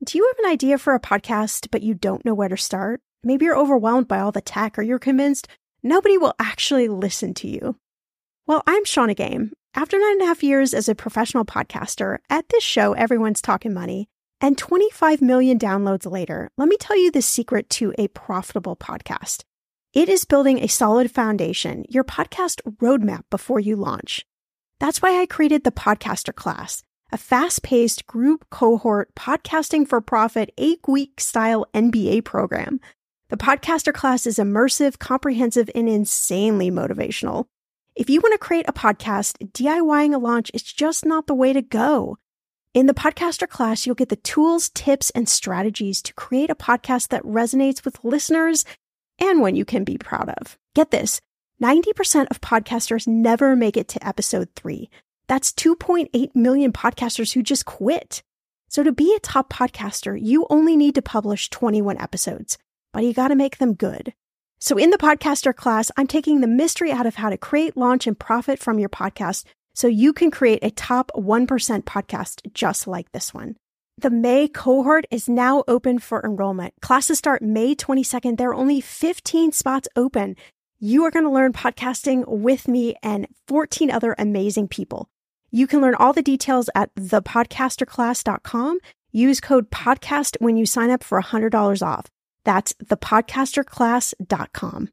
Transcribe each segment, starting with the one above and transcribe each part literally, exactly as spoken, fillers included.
Do you have an idea for a podcast, but you don't know where to start? Maybe you're overwhelmed by all the tech, or you're convinced nobody will actually listen to you. Well, I'm Shannah Game. After nine and a half years as a professional podcaster, at this show, everyone's talking money, and twenty-five million downloads later, let me tell you the secret to a profitable podcast. It is building a solid foundation, your podcast roadmap before you launch. That's why I created the Podcaster Class, a fast-paced group cohort podcasting for profit eight-week style M B A program. The Podcaster Class is immersive, comprehensive, and insanely motivational. If you want to create a podcast, DIYing a launch is just not the way to go. In the Podcaster Class, you'll get the tools, tips, and strategies to create a podcast that resonates with listeners and one you can be proud of. Get this, ninety percent of podcasters never make it to episode three. That's two point eight million podcasters who just quit. So to be a top podcaster, you only need to publish twenty-one episodes, but you got to make them good. So in the Podcaster Class, I'm taking the mystery out of how to create, launch, and profit from your podcast so you can create a top one percent podcast just like this one. The May cohort is now open for enrollment. Classes start May twenty-second. There are only fifteen spots open. You are going to learn podcasting with me and fourteen other amazing people. You can learn all the details at the podcaster class dot com. Use code PODCAST when you sign up for one hundred dollars off. That's the podcaster class dot com.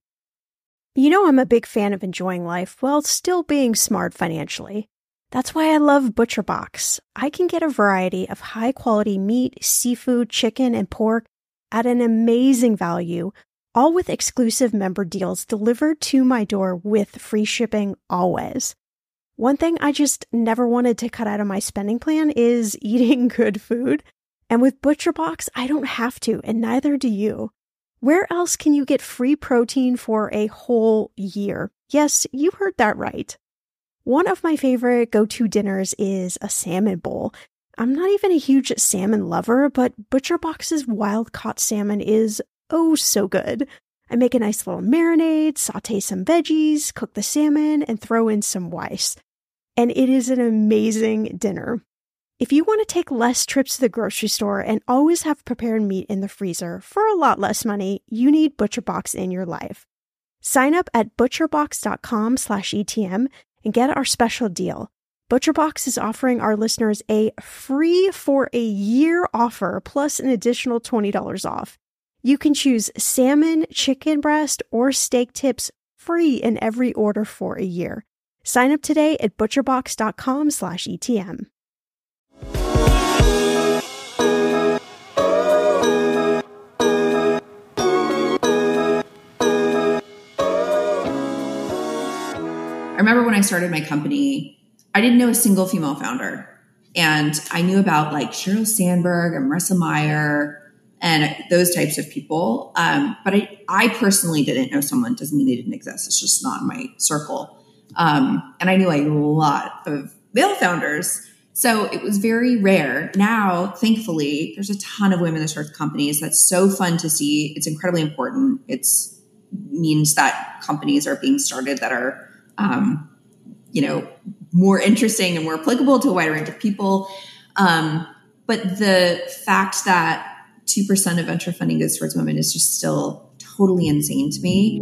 You know I'm a big fan of enjoying life while still being smart financially. That's why I love ButcherBox. I can get a variety of high-quality meat, seafood, chicken, and pork at an amazing value, all with exclusive member deals delivered to my door with free shipping always. One thing I just never wanted to cut out of my spending plan is eating good food. And with ButcherBox, I don't have to, and neither do you. Where else can you get free protein for a whole year? Yes, you heard that right. One of my favorite go-to dinners is a salmon bowl. I'm not even a huge salmon lover, but ButcherBox's wild-caught salmon is oh so good. I make a nice little marinade, saute some veggies, cook the salmon, and throw in some rice. And it is an amazing dinner. If you want to take less trips to the grocery store and always have prepared meat in the freezer for a lot less money, you need ButcherBox in your life. Sign up at butcherbox dot com slash E T M and get our special deal. ButcherBox is offering our listeners a free for a year offer plus an additional twenty dollars off. You can choose salmon, chicken breast, or steak tips free in every order for a year. Sign up today at butcherbox dot com slash E T M. I remember when I started my company, I didn't know a single female founder. And I knew about like Sheryl Sandberg and Marissa Mayer and those types of people. Um, but I, I personally didn't know someone. Doesn't mean they didn't exist. It's just not in my circle. Um, and I knew a lot of male founders. So it was very rare. Now, thankfully, there's a ton of women that start companies. That's so fun to see. It's incredibly important. It's means that companies are being started that are, um, you know, more interesting and more applicable to a wider range of people. Um, but the fact that two percent of venture funding goes towards women is just still totally insane to me.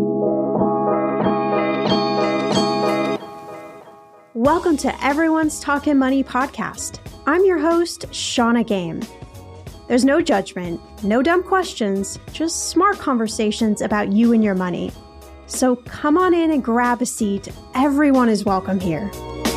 Welcome to Everyone's Talking Money podcast. I'm your host, Shannah Game. There's no judgment, no dumb questions, just smart conversations about you and your money. So come on in and grab a seat. Everyone is welcome here.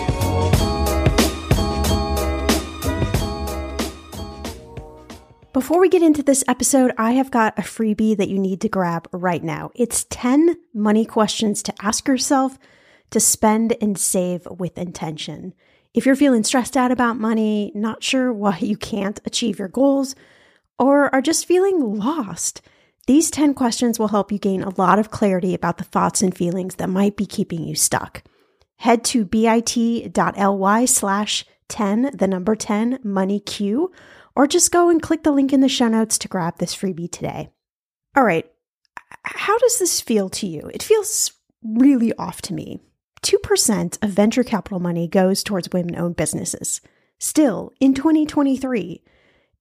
Before we get into this episode, I have got a freebie that you need to grab right now. It's ten money questions to ask yourself to spend and save with intention. If you're feeling stressed out about money, not sure why you can't achieve your goals, or are just feeling lost, these ten questions will help you gain a lot of clarity about the thoughts and feelings that might be keeping you stuck. Head to bit.ly slash 10, the number ten, money Q, or just go and click the link in the show notes to grab this freebie today. All right, how does this feel to you? It feels really off to me. two percent of venture capital money goes towards women-owned businesses. Still, in twenty twenty-three,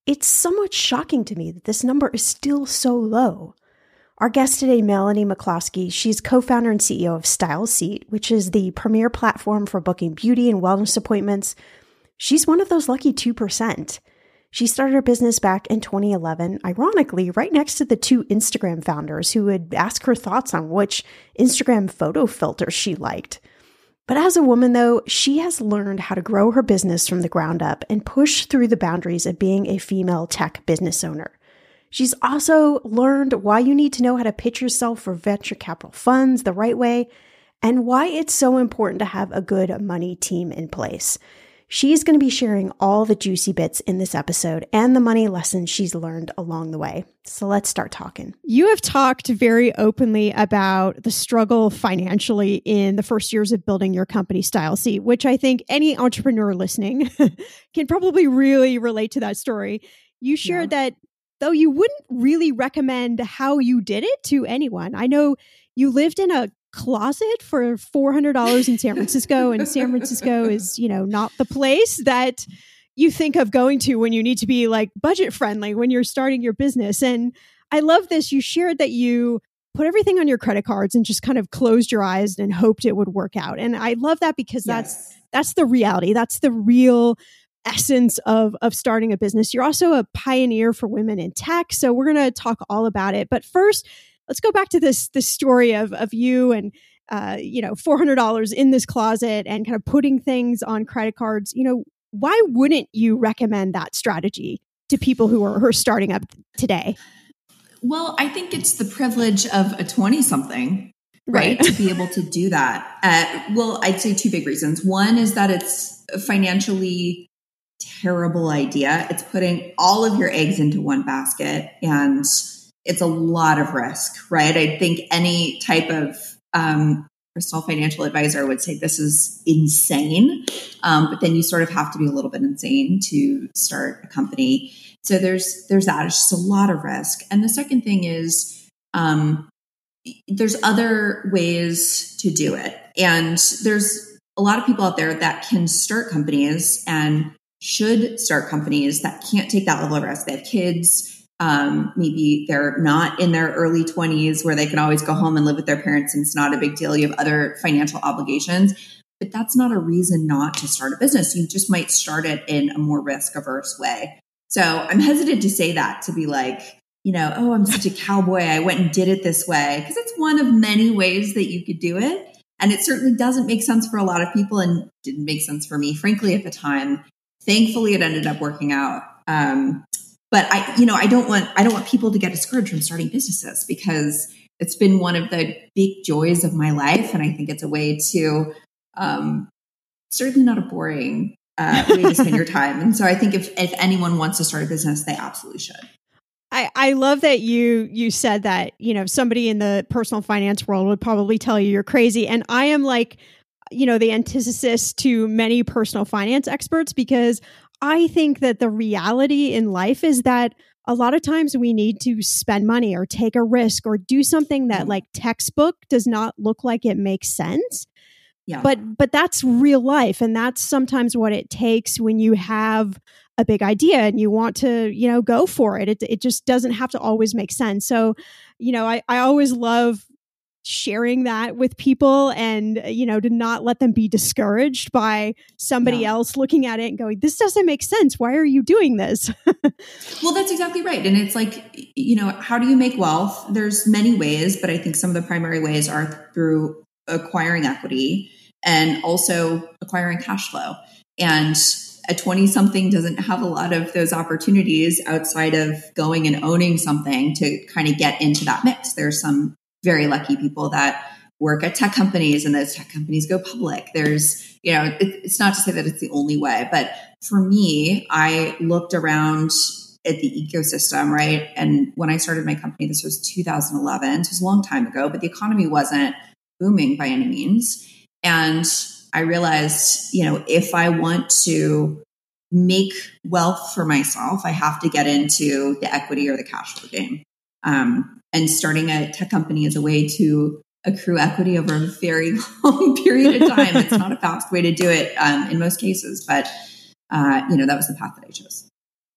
It's somewhat shocking to me that this number is still so low. Our guest today, Melanie McCloskey, she's co-founder and C E O of Style Seat, which is the premier platform for booking beauty and wellness appointments. She's one of those lucky two percent. She started her business back in twenty eleven, ironically, right next to the two Instagram founders who would ask her thoughts on which Instagram photo filter she liked. But as a woman, though, she has learned how to grow her business from the ground up and push through the boundaries of being a female tech business owner. She's also learned why you need to know how to pitch yourself for venture capital funds the right way and why it's so important to have a good money team in place. She's going to be sharing all the juicy bits in this episode and the money lessons she's learned along the way. So let's start talking. You have talked very openly about the struggle financially in the first years of building your company, Style Seat, which I think any entrepreneur listening can probably really relate to that story. You shared yeah. that though you wouldn't really recommend how you did it to anyone. I know you lived in a closet for four hundred dollars in San Francisco, and San Francisco is, you know, not the place that you think of going to when you need to be like budget friendly when you're starting your business. And I love this. You shared that you put everything on your credit cards and just kind of closed your eyes and hoped it would work out. And I love that because yes. that's that's the reality. That's the real essence of, of starting a business. You're also a pioneer for women in tech. So we're going to talk all about it. But first, let's go back to this, this story of, of you and, uh, you know, four hundred dollars in this closet and kind of putting things on credit cards. You know, why wouldn't you recommend that strategy to people who are, who are starting up today? Well, I think it's the privilege of a twenty something, right? right? To be able to do that. Uh, well, I'd say two big reasons. One is that it's financially terrible idea. It's putting all of your eggs into one basket, and it's a lot of risk, right? I think any type of um, personal financial advisor would say this is insane. Um, but then you sort of have to be a little bit insane to start a company. So there's there's that. It's just a lot of risk. And the second thing is um, there's other ways to do it. And there's a lot of people out there that can start companies and should start companies that can't take that level of risk. They have kids. Um, maybe they're not in their early twenties where they can always go home and live with their parents and it's not a big deal. You have other financial obligations, but that's not a reason not to start a business. You just might start it in a more risk averse way. So I'm hesitant to say that, to be like, you know, oh, I'm such a cowboy. I went and did it this way, because it's one of many ways that you could do it. And it certainly doesn't make sense for a lot of people and didn't make sense for me, frankly, at the time. Thankfully, it ended up working out. Um, but I, you know, I don't want, I don't want people to get discouraged from starting businesses, because it's been one of the big joys of my life. And I think it's a way to, um, certainly not a boring uh, way to spend your time. And so I think if, if anyone wants to start a business, they absolutely should. I, I love that you you said that, you know, somebody in the personal finance world would probably tell you you're crazy. And I am like, you know, the antithesis to many personal finance experts, because I think that the reality in life is that a lot of times we need to spend money or take a risk or do something that like textbook does not look like it makes sense. Yeah. But but that's real life. And that's sometimes what it takes when you have a big idea and you want to, you know, go for it. It it just doesn't have to always make sense. So, you know, I, I always love sharing that with people and, you know, to not let them be discouraged by somebody yeah. else looking at it and going, this doesn't make sense. Why are you doing this? Well, that's exactly right. And it's like, you know, how do you make wealth? There's many ways, but I think some of the primary ways are through acquiring equity and also acquiring cash flow. And a twenty something doesn't have a lot of those opportunities outside of going and owning something to kind of get into that mix. There's some very lucky people that work at tech companies and those tech companies go public. There's, you know, it, it's not to say that it's the only way, but for me, I looked around at the ecosystem, right? And when I started my company, this was two thousand eleven. So it was a long time ago, but the economy wasn't booming by any means. And I realized, you know, if I want to make wealth for myself, I have to get into the equity or the cash flow game. Um, and starting a tech company is a way to accrue equity over a very long period of time. It's not a fast way to do it um, in most cases, but uh, you know, that was the path that I chose.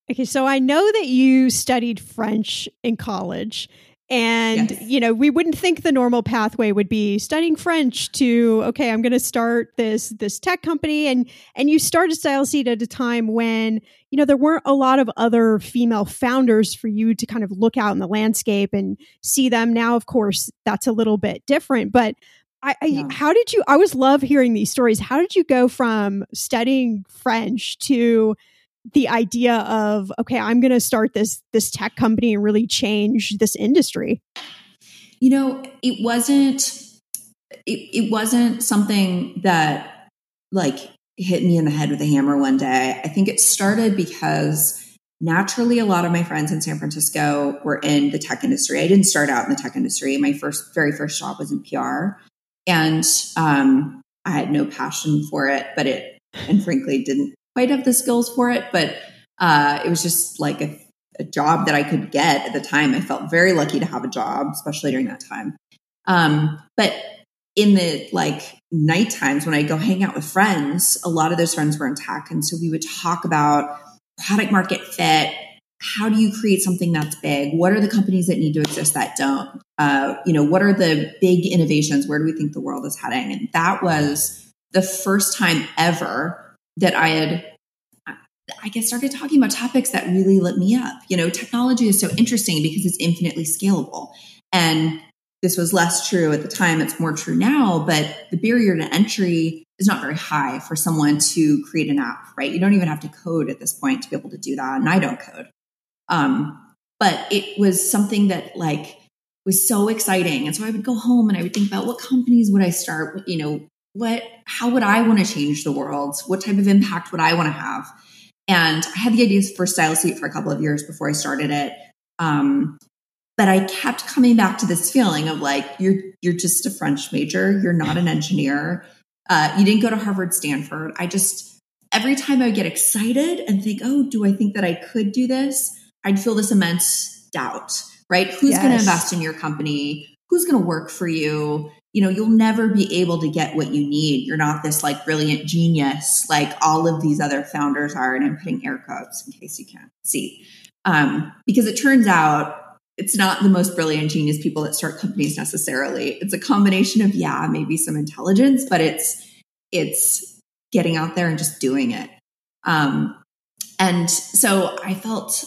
Okay, so I know that you studied French in college. And, yes. you know, we wouldn't think the normal pathway would be studying French to, okay, I'm going to start this this tech company. And and you started StyleSeat at a time when, you know, there weren't a lot of other female founders for you to kind of look out in the landscape and see them. Now, of course, that's a little bit different. But I, I Yeah. how did you, I always love hearing these stories. How did you go from studying French to the idea of, okay, I'm going to start this this tech company and really change this industry? You know, it wasn't it, it wasn't something that like hit me in the head with a hammer one day. I think it started because naturally a lot of my friends in San Francisco were in the tech industry. I didn't start out in the tech industry. My first very first job was in P R, and um, I had no passion for it, but it and frankly didn't quite have the skills for it, but uh, it was just like a, a job that I could get at the time. I felt very lucky to have a job, especially during that time. Um, but in the like night times when I go hang out with friends, a lot of those friends were in tech. And so we would talk about product market fit. How do you create something that's big? What are the companies that need to exist that don't? Uh, you know, what are the big innovations? Where do we think the world is heading? And that was the first time ever that I had, I guess, started talking about topics that really lit me up. You know, technology is so interesting because it's infinitely scalable. And this was less true at the time. It's more true now, but the barrier to entry is not very high for someone to create an app, right? You don't even have to code at this point to be able to do that. And I don't code. Um, but it was something that like was so exciting. And so I would go home and I would think about what companies would I start, you know, what, how would I want to change the world? What type of impact would I want to have? And I had the ideas for StyleSeat for a couple of years before I started it. Um, but I kept coming back to this feeling of like, you're, you're just a French major. You're not an engineer. Uh, you didn't go to Harvard, Stanford. I just, every time I would get excited and think, oh, do I think that I could do this? I'd feel this immense doubt, right? Who's Yes. going to invest in your company? Who's going to work for you? You know, you'll never be able to get what you need. You're not this like brilliant genius like all of these other founders are. And I'm putting air quotes in case you can't see. Um, because it turns out it's not the most brilliant genius people that start companies necessarily. It's a combination of, yeah, maybe some intelligence, but it's, it's getting out there and just doing it. Um, and so I felt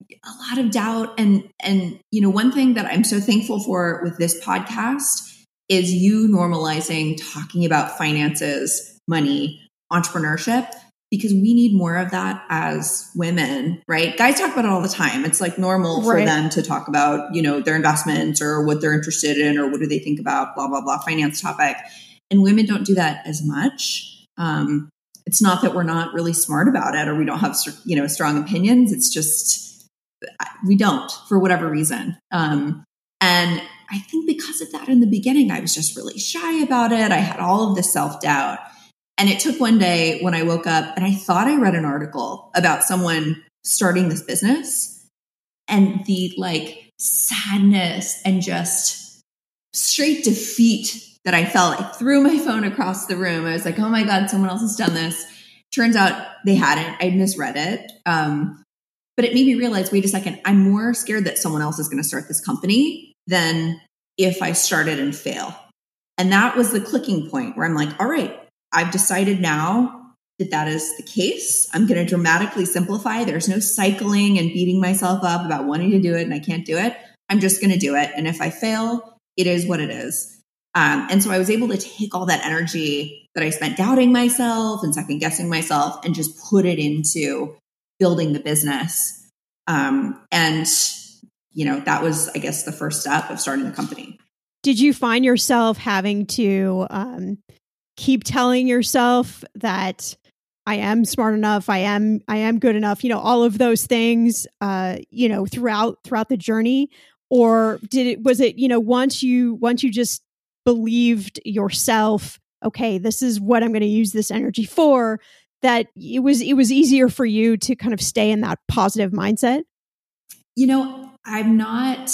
a lot of doubt. And, and, you know, one thing that I'm so thankful for with this podcast is you normalizing talking about finances, money, entrepreneurship, because we need more of that as women, right? Guys talk about it all the time. It's like normal for Right. them to talk about, you know, their investments or what they're interested in or what do they think about, blah, blah, blah, finance topic. And women don't do that as much. Um, it's not that we're not really smart about it or we don't have, you know, strong opinions. It's just, we don't for whatever reason. Um, and I think because of that in the beginning, I was just really shy about it. I had all of this self-doubt. And it took one day when I woke up and I thought I read an article about someone starting this business and the like sadness and just straight defeat that I felt. I threw my phone across the room. I was like, oh my God, someone else has done this. Turns out they hadn't. I'd misread it. Um, but it made me realize, wait a second, I'm more scared that someone else is going to start this company than if I started and fail. And that was the clicking point where I'm like, all right, I've decided now that that is the case. I'm going to dramatically simplify. There's no cycling and beating myself up about wanting to do it and I can't do it. I'm just going to do it. And if I fail, it is what it is. Um, and so I was able to take all that energy that I spent doubting myself and second guessing myself and just put it into building the business. Um, and, you know, that was, I guess, the first step of starting the company. Did you find yourself having to um, keep telling yourself that I am smart enough, I am, I am good enough, you know, all of those things, uh, you know, throughout, throughout the journey? Or did it, was it, you know, once you, once you just believed yourself, okay, this is what I'm going to use this energy for, that it was, it was easier for you to kind of stay in that positive mindset? You know, I'm not,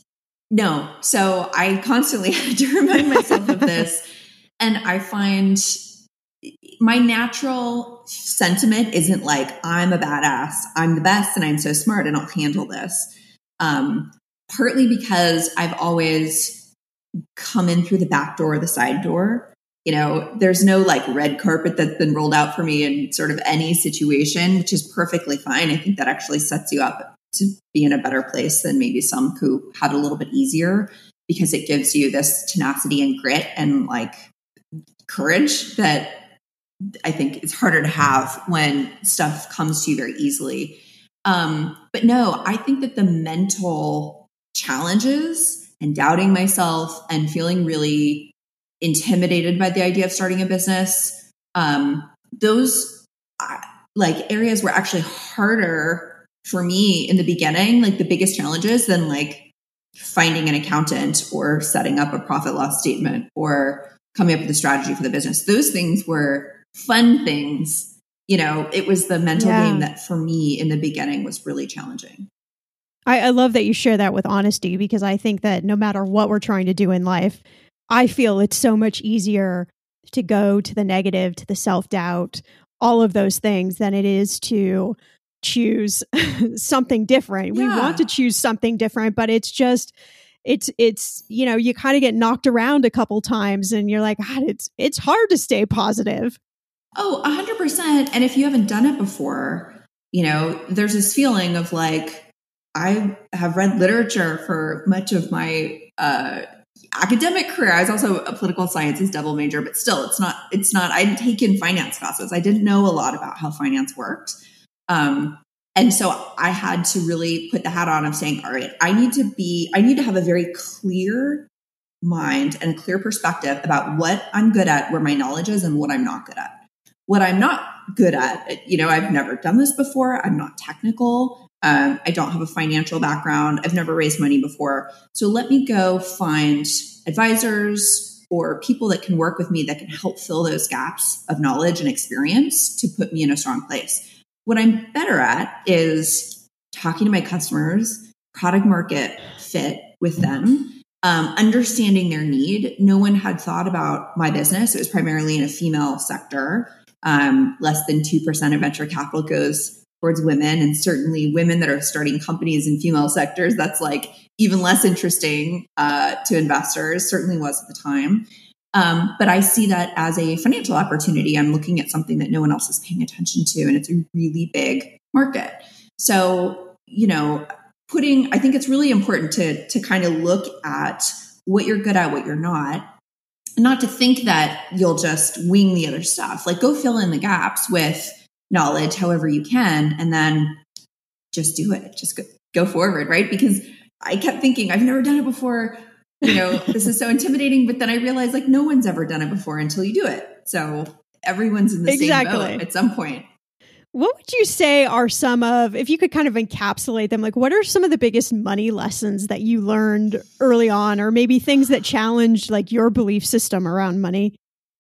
no. So I constantly had to remind myself of this. And I find my natural sentiment isn't like, I'm a badass, I'm the best, and I'm so smart and I'll handle this. Um, partly because I've always come in through the back door or the side door. You know, there's no like red carpet that's been rolled out for me in sort of any situation, which is perfectly fine. I think that actually sets you up to be in a better place than maybe some who had a little bit easier, because it gives you this tenacity and grit and like courage that I think it's harder to have when stuff comes to you very easily. Um, but no, I think that the mental challenges and doubting myself and feeling really intimidated by the idea of starting a business, um, those uh, like areas were actually harder for me in the beginning, like the biggest challenges than like finding an accountant or setting up a profit loss statement or coming up with a strategy for the business. Those things were fun things. You know, it was the mental yeah. game that for me in the beginning was really challenging. I, I love that you share that with honesty, because I think that no matter what we're trying to do in life, I feel it's so much easier to go to the negative, to the self-doubt, all of those things, than it is to choose something different. Yeah. We want to choose something different, but it's just, it's, it's, you know, you kind of get knocked around a couple times and you're like, God, it's, it's hard to stay positive. Oh, a hundred percent. And if you haven't done it before, you know, there's this feeling of like, I have read literature for much of my, uh, academic career. I was also a political sciences double major, but still it's not, it's not, I hadn't taken finance classes. I didn't know a lot about how finance worked. Um, and so I had to really put the hat on of saying, all right, I need to be, I need to have a very clear mind and clear perspective about what I'm good at, where my knowledge is, and what I'm not good at. What I'm not good at, you know, I've never done this before. I'm not technical. Um, I don't have a financial background. I've never raised money before. So let me go find advisors or people that can work with me that can help fill those gaps of knowledge and experience to put me in a strong place. What I'm better at is talking to my customers, product market fit with them, um, understanding their need. No one had thought about my business. It was primarily in a female sector. Um, less than two percent of venture capital goes towards women, and certainly women that are starting companies in female sectors, that's like even less interesting uh, to investors, certainly was at the time. Um, but I see that as a financial opportunity. I'm looking at something that no one else is paying attention to, and it's a really big market. So, you know, putting, I think it's really important to, to kind of look at what you're good at, what you're not, and not to think that you'll just wing the other stuff. Like, go fill in the gaps with knowledge however you can, and then just do it. Just go, go forward, right? Because I kept thinking, I've never done it before. You know, this is so intimidating. But then I realized, like, no one's ever done it before until you do it. So everyone's in the exactly. same boat at some point. What would you say are some of, if you could kind of encapsulate them, like what are some of the biggest money lessons that you learned early on, or maybe things that challenged like your belief system around money?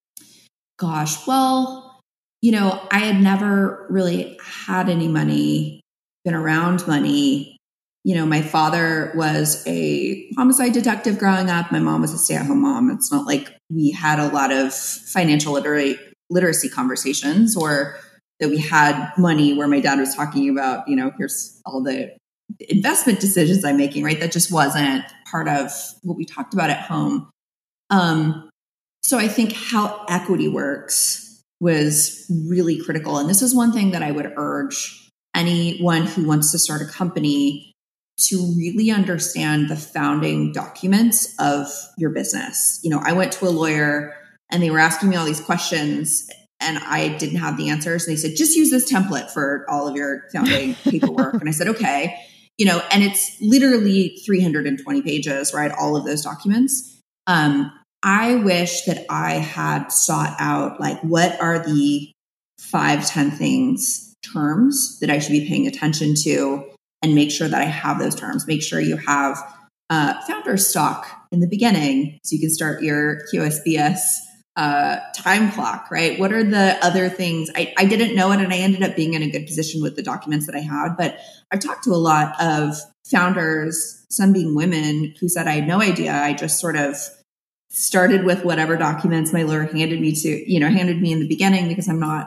Gosh, well, you know, I had never really had any money, been around money. You know, my father was a homicide detective growing up. My mom was a stay-at-home mom. It's not like we had a lot of financial liter- literacy conversations, or that we had money where my dad was talking about, you know, here's all the investment decisions I'm making, right? That just wasn't part of what we talked about at home. Um, so I think how equity works was really critical. And this is one thing that I would urge anyone who wants to start a company to really understand the founding documents of your business. You know, I went to a lawyer and they were asking me all these questions, and I didn't have the answers. And they said, just use this template for all of your founding paperwork. And I said, okay, you know, and it's literally three hundred twenty pages, right? All of those documents. Um, I wish that I had sought out, like, what are the five, ten things, terms that I should be paying attention to, and make sure that I have those terms. Make sure you have uh, founder stock in the beginning so you can start your Q S B S uh, time clock, right? What are the other things? I, I didn't know it, and I ended up being in a good position with the documents that I had. But I've talked to a lot of founders, some being women, who said, I had no idea. I just sort of started with whatever documents my lawyer handed me to, you know, handed me in the beginning, because I'm not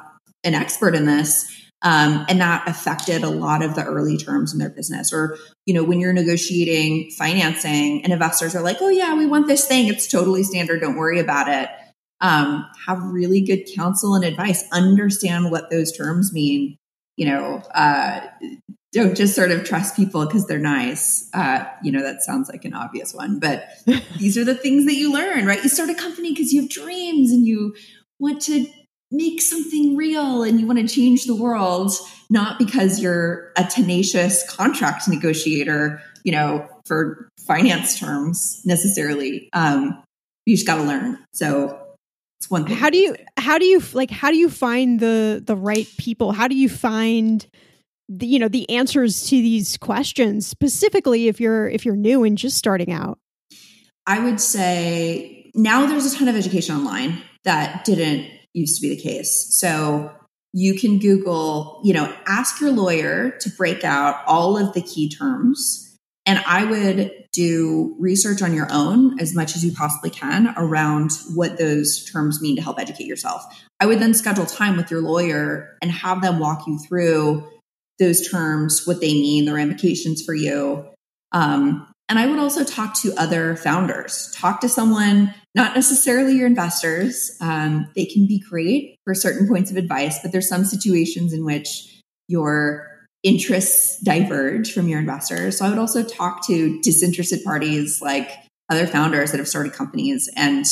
an expert in this. Um, and that affected a lot of the early terms in their business. Or, you know, when you're negotiating financing and investors are like, oh yeah, we want this thing. It's totally standard. Don't worry about it. Um, have really good counsel and advice. Understand what those terms mean. You know, uh, don't just sort of trust people because they're nice. Uh, you know, that sounds like an obvious one, but these are the things that you learn, right? You start a company because you have dreams and you want to make something real and you want to change the world, not because you're a tenacious contract negotiator, you know, for finance terms necessarily. Um, you just got to learn. So it's one thing. How do you, how do you like, how do you find the, the right people? How do you find the, you know, the answers to these questions, specifically if you're, if you're new and just starting out? I would say now there's a ton of education online that didn't used to be the case. So you can Google, you know, ask your lawyer to break out all of the key terms. And I would do research on your own as much as you possibly can around what those terms mean to help educate yourself. I would then schedule time with your lawyer and have them walk you through those terms, what they mean, the ramifications for you. Um, and I would also talk to other founders, talk to someone, not necessarily your investors. Um, they can be great for certain points of advice, but there's some situations in which your interests diverge from your investors. So I would also talk to disinterested parties like other founders that have started companies and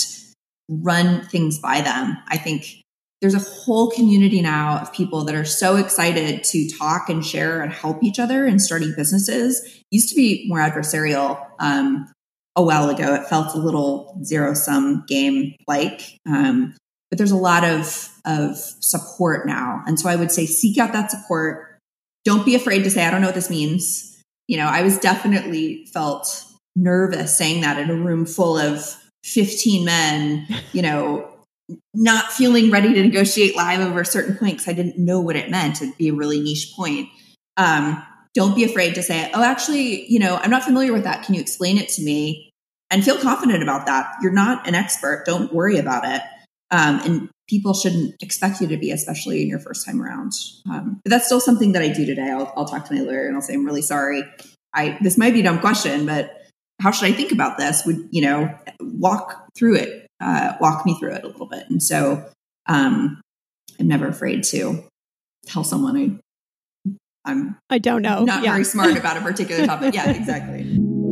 run things by them. I think there's a whole community now of people that are so excited to talk and share and help each other in starting businesses. It used to be more adversarial. Um, a while ago, it felt a little zero sum game like, um, but there's a lot of, of support now. And so I would say, seek out that support. Don't be afraid to say, I don't know what this means. You know, I was definitely felt nervous saying that in a room full of fifteen men, you know, not feeling ready to negotiate live over a certain point because I didn't know what it meant. It'd be a really niche point. Um, don't be afraid to say, oh, actually, you know, I'm not familiar with that. Can you explain it to me? And feel confident about that. You're not an expert. Don't worry about it. Um, and people shouldn't expect you to be, especially in your first time around. Um, but that's still something that I do today. I'll, I'll talk to my lawyer and I'll say, I'm really sorry. I, this might be a dumb question, but how should I think about this? Would, you know, walk through it, uh, walk me through it a little bit. And so, um, I'm never afraid to tell someone I, I'm, I don't know, not yeah. very smart about a particular topic. Yeah, exactly.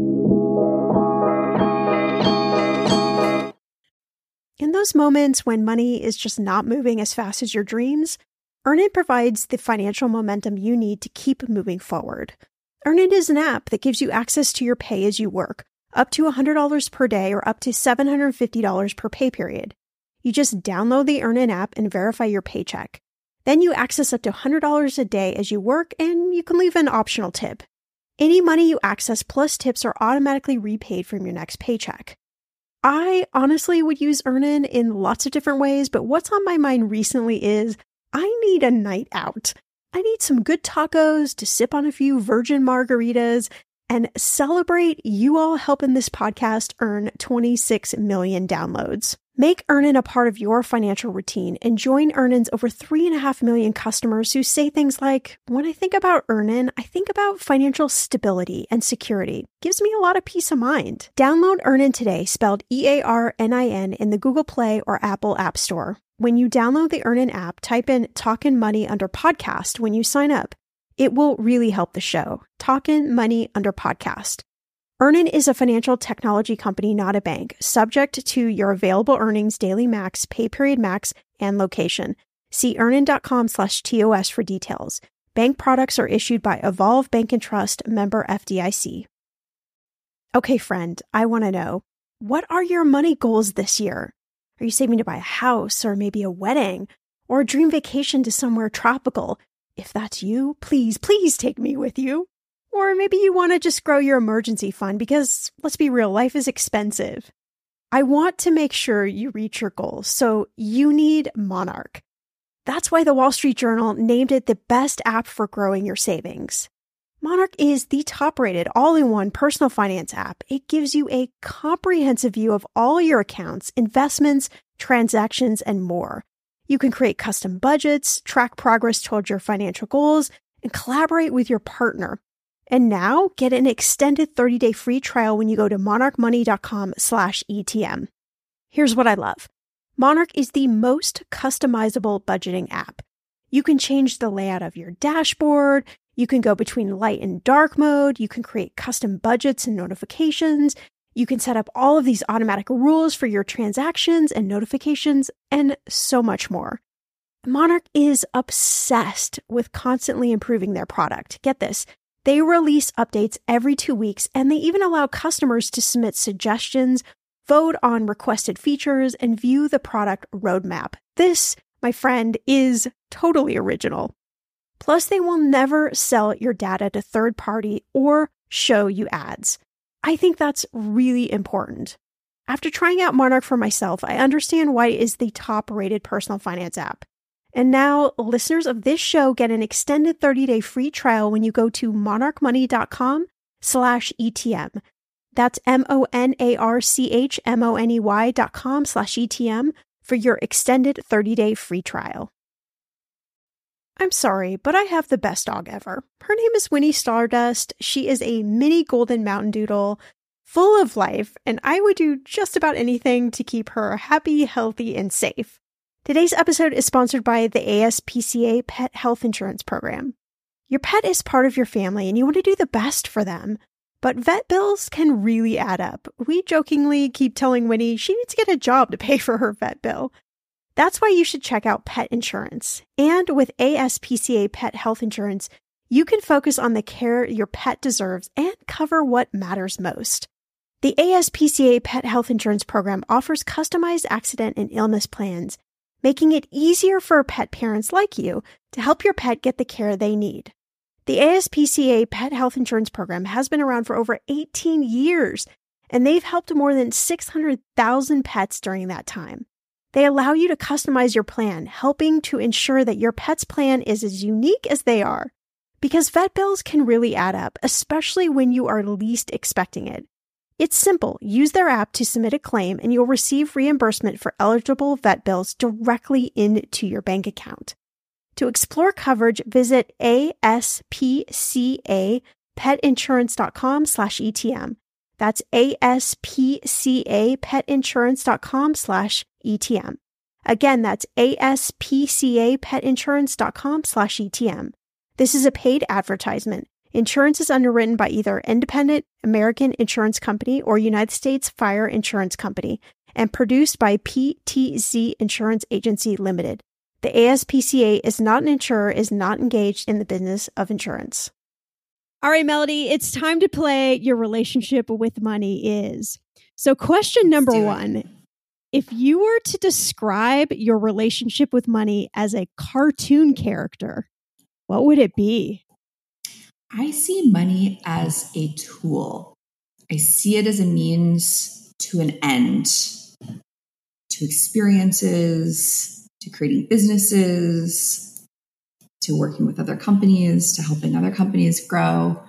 In those moments when money is just not moving as fast as your dreams, Earnin provides the financial momentum you need to keep moving forward. Earnin is an app that gives you access to your pay as you work, up to one hundred dollars per day or up to seven hundred fifty dollars per pay period. You just download the Earnin app and verify your paycheck. Then you access up to one hundred dollars a day as you work, and you can leave an optional tip. Any money you access plus tips are automatically repaid from your next paycheck. I honestly would use Earnin in lots of different ways, but what's on my mind recently is I need a night out. I need some good tacos to sip on a few virgin margaritas and celebrate you all helping this podcast earn twenty-six million downloads. Make Earnin a part of your financial routine and join Earnin's over three and a half million customers who say things like, when I think about Earnin, I think about financial stability and security. Gives me a lot of peace of mind. Download Earnin today, spelled E A R N I N, in the Google Play or Apple App Store. When you download the Earnin app, type in Talkin' Money under podcast when you sign up. It will really help the show. Talkin' Money under podcast. Earnin is a financial technology company, not a bank, subject to your available earnings, daily max, pay period max, and location. See earnin.com slash TOS for details. Bank products are issued by Evolve Bank and Trust, member F D I C. Okay, friend, I want to know, what are your money goals this year? Are you saving to buy a house or maybe a wedding or a dream vacation to somewhere tropical? If that's you, please, please take me with you. Or maybe you want to just grow your emergency fund because, let's be real, life is expensive. I want to make sure you reach your goals, so you need Monarch. That's why the Wall Street Journal named it the best app for growing your savings. Monarch is the top-rated, all-in-one personal finance app. It gives you a comprehensive view of all your accounts, investments, transactions, and more. You can create custom budgets, track progress towards your financial goals, and collaborate with your partner. And now get an extended thirty-day free trial when you go to monarchmoney.com slash ETM. Here's what I love. Monarch is the most customizable budgeting app. You can change the layout of your dashboard. You can go between light and dark mode. You can create custom budgets and notifications. You can set up all of these automatic rules for your transactions and notifications, and so much more. Monarch is obsessed with constantly improving their product. Get this. They release updates every two weeks, and they even allow customers to submit suggestions, vote on requested features, and view the product roadmap. This, my friend, is totally original. Plus, they will never sell your data to third party or show you ads. I think that's really important. After trying out Monarch for myself, I understand why it is the top-rated personal finance app. And now, listeners of this show get an extended thirty-day free trial when you go to monarchmoney.com slash ETM. That's M-O-N-A-R-C-H-M-O-N-E-Y dot com slash ETM for your extended thirty-day free trial. I'm sorry, but I have the best dog ever. Her name is Winnie Stardust. She is a mini golden mountain doodle, full of life, and I would do just about anything to keep her happy, healthy, and safe. Today's episode is sponsored by the A S P C A Pet Health Insurance Program. Your pet is part of your family, and you want to do the best for them. But vet bills can really add up. We jokingly keep telling Winnie she needs to get a job to pay for her vet bill. That's why you should check out pet insurance. And with A S P C A Pet Health Insurance, you can focus on the care your pet deserves and cover what matters most. The A S P C A Pet Health Insurance Program offers customized accident and illness plans, making it easier for pet parents like you to help your pet get the care they need. The A S P C A Pet Health Insurance Program has been around for over eighteen years, and they've helped more than six hundred thousand pets during that time. They allow you to customize your plan, helping to ensure that your pet's plan is as unique as they are. Because vet bills can really add up, especially when you are least expecting it. It's simple. Use their app to submit a claim, and you'll receive reimbursement for eligible vet bills directly into your bank account. To explore coverage, visit aspcapetinsurance.com slash ETM. That's aspcapetinsurance.com slash ETM. Again, that's aspcapetinsurance.com slash ETM. This is a paid advertisement. Insurance is underwritten by either Independent American Insurance Company or United States Fire Insurance Company and produced by P T Z Insurance Agency Limited. The A S P C A is not an insurer, is not engaged in the business of insurance. All right, Melody, it's time to play Your Relationship with Money Is. So question number one, if you were to describe your relationship with money as a cartoon character, what would it be? I see money as a tool. I see it as a means to an end, to experiences, to creating businesses, to working with other companies, to helping other companies grow.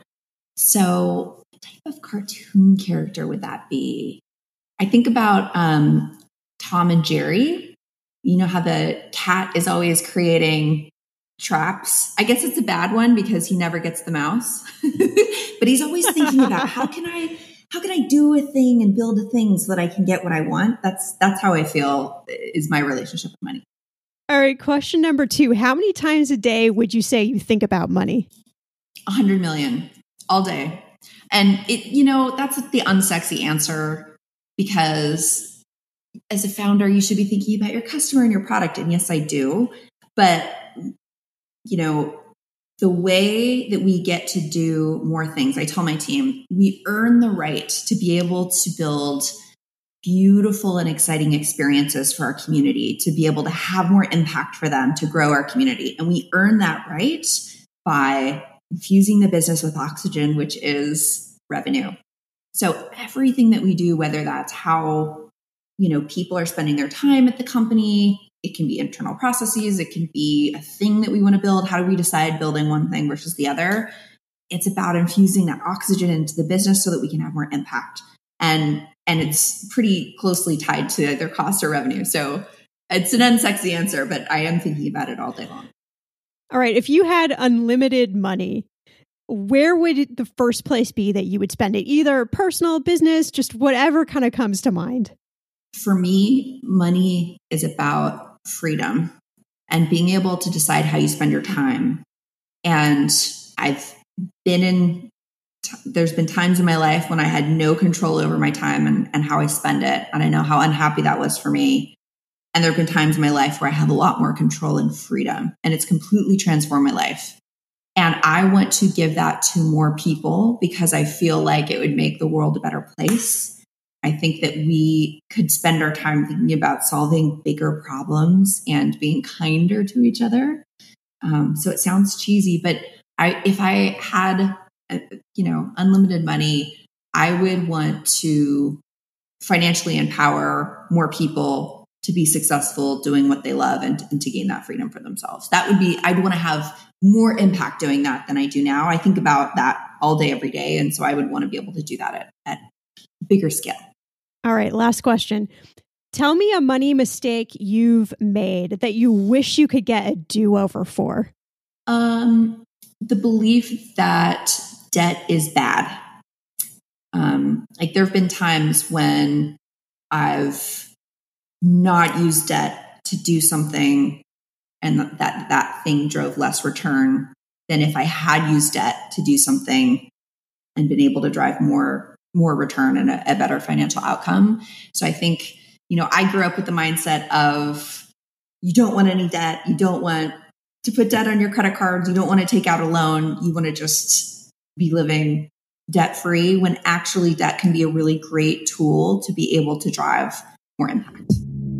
So what type of cartoon character would that be? I think about um, Tom and Jerry. You know how the cat is always creating traps. I guess it's a bad one because he never gets the mouse, but he's always thinking about how can I, how can I do a thing and build a thing so that I can get what I want? That's, that's how I feel is my relationship with money. All right. Question number two. How many times a day would you say you think about money? A hundred million all day. And it, you know, that's the unsexy answer because as a founder, you should be thinking about your customer and your product. And yes, I do. But you know, the way that we get to do more things, I tell my team, we earn the right to be able to build beautiful and exciting experiences for our community, to be able to have more impact for them, to grow our community. And we earn that right by infusing the business with oxygen, which is revenue. So everything that we do, whether that's how, you know, people are spending their time at the company, it can be internal processes. It can be a thing that we want to build. How do we decide building one thing versus the other? It's about infusing that oxygen into the business so that we can have more impact. And, and it's pretty closely tied to either cost or revenue. So It's an unsexy answer, but I am thinking about it all day long. All right. If you had unlimited money, where would the first place be that you would spend it? Either personal, business, just whatever kind of comes to mind. For me, money is about freedom and being able to decide how you spend your time. And I've been in, t- there's been times in my life when I had no control over my time and, and how I spend it. And I know how unhappy that was for me. And there have been times in my life where I have a lot more control and freedom, and it's completely transformed my life. And I want to give that to more people because I feel like it would make the world a better place. I think that we could spend our time thinking about solving bigger problems and being kinder to each other. Um, so it sounds cheesy, but I, if I had, uh, you know, unlimited money, I would want to financially empower more people to be successful doing what they love and, and to gain that freedom for themselves. That would be, I'd want to have more impact doing that than I do now. I think about that all day, every day. And so I would want to be able to do that at, at bigger scale. All right. Last question. Tell me a money mistake you've made that you wish you could get a do-over for. Um, the belief that debt is bad. Um, like there have been times when I've not used debt to do something and that that thing drove less return than if I had used debt to do something and been able to drive more more return and a, a better financial outcome. So I think, you know, I grew up with the mindset of you don't want any debt. You don't want to put debt on your credit cards. You don't want to take out a loan. You want to just be living debt free, when actually debt can be a really great tool to be able to drive more impact.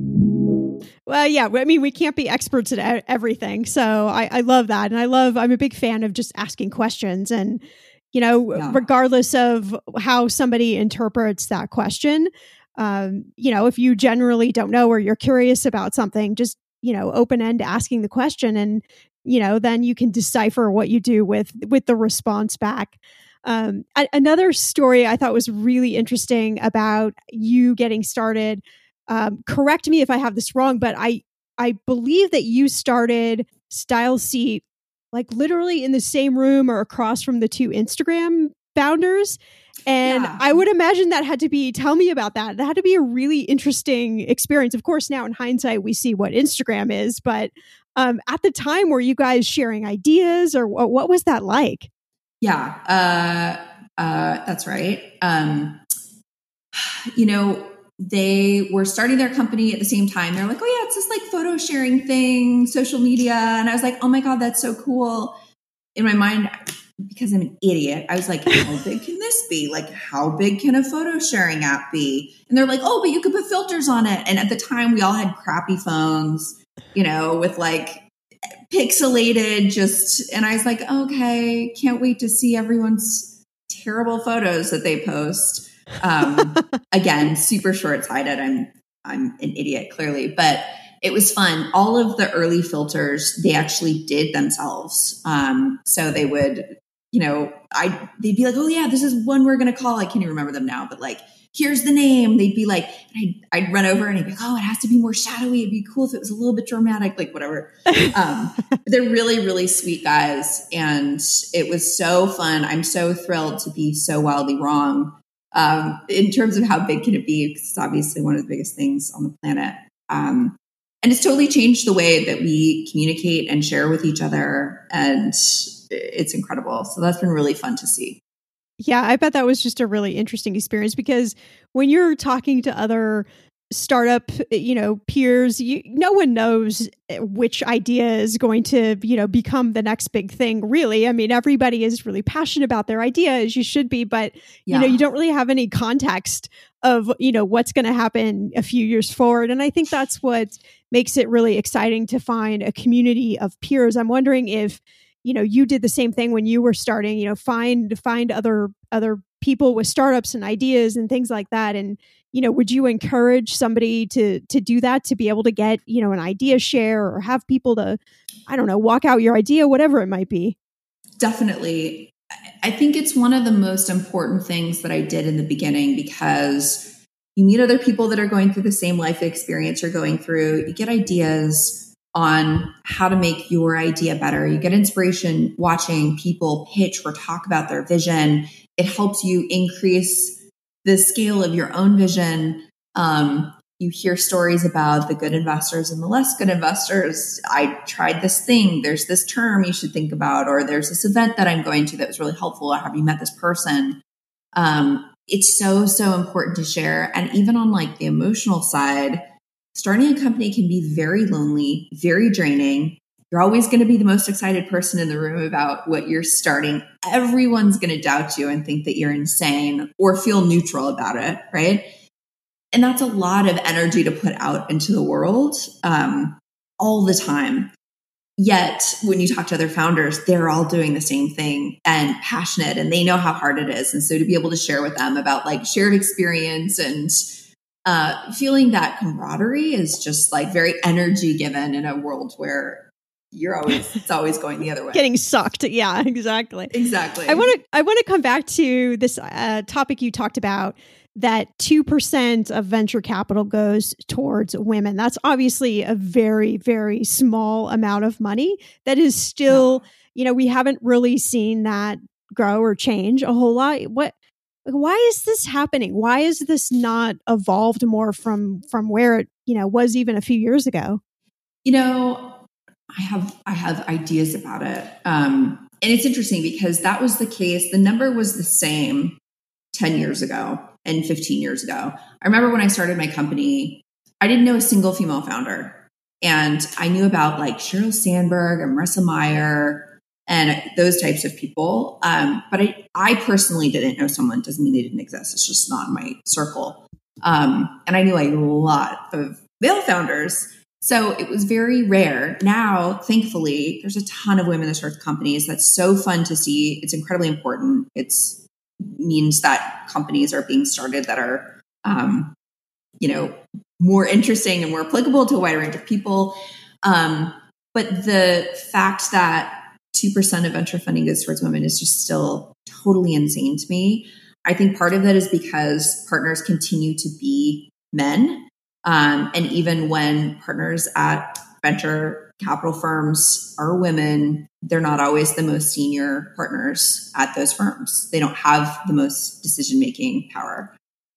Well, yeah, I mean, we can't be experts at everything. So I, I love that. And I love, I'm a big fan of just asking questions. And, you know, yeah. regardless of how somebody interprets that question, um, you know, if you generally don't know or you're curious about something, just, you know, open end asking the question, and, you know, then you can decipher what you do with, with the response back. Um, a- another story I thought was really interesting about you getting started. Um, correct me if I have this wrong, but I, I believe that you started Style Seat like literally in the same room or across from the two Instagram founders. And yeah. I would imagine that had to be, tell me about that. That had to be a really interesting experience. Of course, now in hindsight, we see what Instagram is, but um, at the time, were you guys sharing ideas, or what, what was that like? Yeah, uh, uh, that's right. Um, you know, they were starting their company at the same time. They're like, oh yeah, it's this like photo sharing thing, social media. And I was like, oh my God, that's so cool. In my mind, because I'm an idiot, I was like, how big can this be? Like, how big can a photo sharing app be? And they're like, oh, but you could put filters on it. And at the time we all had crappy phones, you know, with like pixelated just, and I was like, okay, can't wait to see everyone's terrible photos that they post. Um, again, super short-sighted. I'm, I'm an idiot, clearly, but it was fun. All of the early filters, they actually did themselves. Um, so they would, you know, I, they'd be like, oh yeah, this is one we're going to call, I can't even remember them now, but like, here's the name. They'd be like, I'd, I'd run over and he'd be like, oh, it has to be more shadowy. It'd be cool if it was a little bit dramatic, like whatever. Um, they're really, really sweet guys. And it was so fun. I'm so thrilled to be so wildly wrong. Um, in terms of how big can it be, because it's obviously one of the biggest things on the planet. Um, and it's totally changed the way that we communicate and share with each other. And it's incredible. So that's been really fun to see. Yeah, I bet that was just a really interesting experience, because when you're talking to other startup, you know, peers, you, no one knows which idea is going to, you know, become the next big thing, really. I mean, everybody is really passionate about their idea, as you should be, but, yeah. you know, you don't really have any context of, you know, what's going to happen a few years forward. And I think that's what makes it really exciting to find a community of peers. I'm wondering if, you know, you did the same thing when you were starting, you know, find, find other, other people with startups and ideas and things like that. And, you know, would you encourage somebody to, to do that, to be able to get, you know, an idea share, or have people to, I don't know, walk out your idea, whatever it might be? Definitely. I think it's one of the most important things that I did in the beginning, because, You meet other people that are going through the same life experience you're going through. You get ideas on how to make your idea better. You get inspiration watching people pitch or talk about their vision. It helps you increase the scale of your own vision. Um, you hear stories about the good investors and the less good investors. I tried this thing. There's this term you should think about, or there's this event that I'm going to that was really helpful. Or have you met this person? Um, it's so, so important to share. And even on like the emotional side, starting a company can be very lonely, very draining. You're always going to be the most excited person in the room about what you're starting. Everyone's going to doubt you and think that you're insane or feel neutral about it, right? And that's a lot of energy to put out into the world um, all the time. Yet when you talk to other founders, they're all doing the same thing and passionate, and they know how hard it is. And so to be able to share with them about like shared experience and uh, feeling that camaraderie is just like very energy given in a world where you're always, it's always going the other way. Getting sucked. Yeah, exactly. Exactly. I want to, I want to come back to this uh, topic you talked about, that two percent of venture capital goes towards women. That's obviously a very, very small amount of money that is still, yeah. you know, we haven't really seen that grow or change a whole lot. What, why is this happening? Why is this not evolved more from, from where it, you know, was even a few years ago? You know, I have, I have ideas about it. Um, and it's interesting because that was the case. The number was the same ten years ago and fifteen years ago. I remember when I started my company, I didn't know a single female founder. And I knew about like Sheryl Sandberg and Marissa Mayer and those types of people. Um, but I, I personally didn't know someone. Doesn't mean they didn't exist. It's just not in my circle. Um, and I knew a lot of male founders. So it was very rare. Now, thankfully, there's a ton of women that start companies. That's so fun to see. It's incredibly important. It's means that companies are being started that are, um, you know, more interesting and more applicable to a wider range of people. Um, but the fact that two percent of venture funding goes towards women is just still totally insane to me. I think part of that is because partners continue to be men. Um, and even when partners at venture capital firms are women, they're not always the most senior partners at those firms. They don't have the most decision-making power.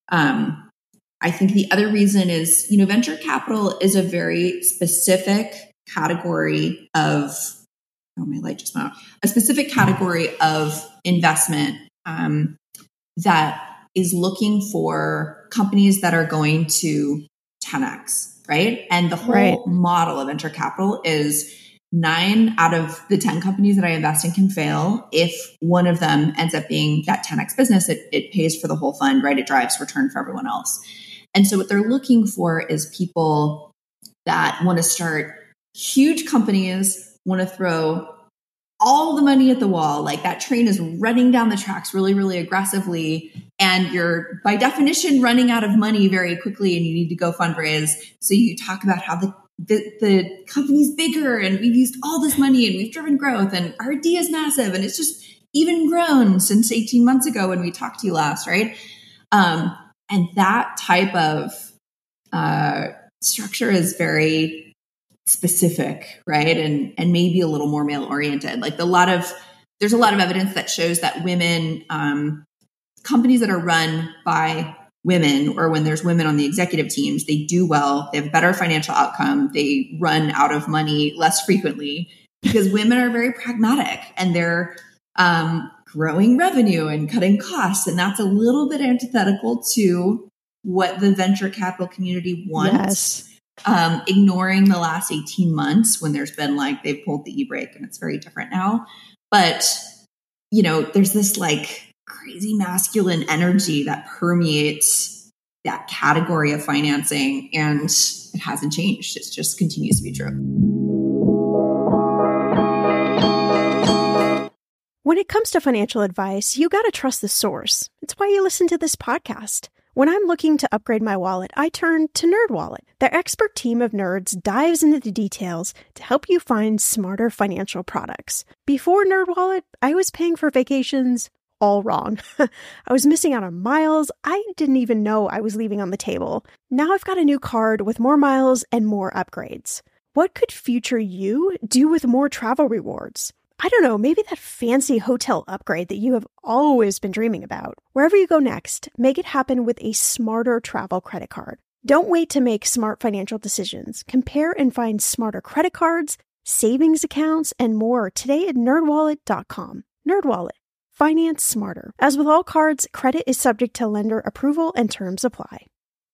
Um, I think the other reason is, you know, venture capital is a very specific category of, oh, my light just went out, a specific category of investment um, that is looking for companies that are going to ten X, right? And the whole right. model of venture capital is nine out of the ten companies that I invest in can fail. If one of them ends up being that ten X business, it, it pays for the whole fund, right? It drives return for everyone else. And so what they're looking for is people that want to start huge companies, want to throw all the money at the wall. Like that train is running down the tracks really, really aggressively. And you're by definition running out of money very quickly and you need to go fundraise. So you talk about how the, the, the company's bigger and we've used all this money and we've driven growth and our idea is massive. And it's just even grown since eighteen months ago when we talked to you last, right? Um, and that type of uh, structure is very specific, right? And and maybe a little more male oriented. Like a lot of there's a lot of evidence that shows that women, um, companies that are run by women, or when there's women on the executive teams, they do well. They have better financial outcome. They run out of money less frequently because women are very pragmatic and they're um, growing revenue and cutting costs, and that's a little bit antithetical to what the venture capital community wants. Yes. Um, ignoring the last eighteen months when there's been like, they've pulled the e-brake and it's very different now. But, you know, there's this like crazy masculine energy that permeates that category of financing, and it hasn't changed. It just continues to be true. When it comes to financial advice, you got to trust the source. It's why you listen to this podcast. When I'm looking to upgrade my wallet, I turn to NerdWallet. Their expert team of nerds dives into the details to help you find smarter financial products. Before NerdWallet, I was paying for vacations all wrong. I was missing out on miles I didn't even know I was leaving on the table. Now I've got a new card with more miles and more upgrades. What could future you do with more travel rewards? I don't know, maybe that fancy hotel upgrade that you have always been dreaming about. Wherever you go next, make it happen with a smarter travel credit card. Don't wait to make smart financial decisions. Compare and find smarter credit cards, savings accounts, and more today at nerd wallet dot com. NerdWallet. Finance smarter. As with all cards, credit is subject to lender approval and terms apply.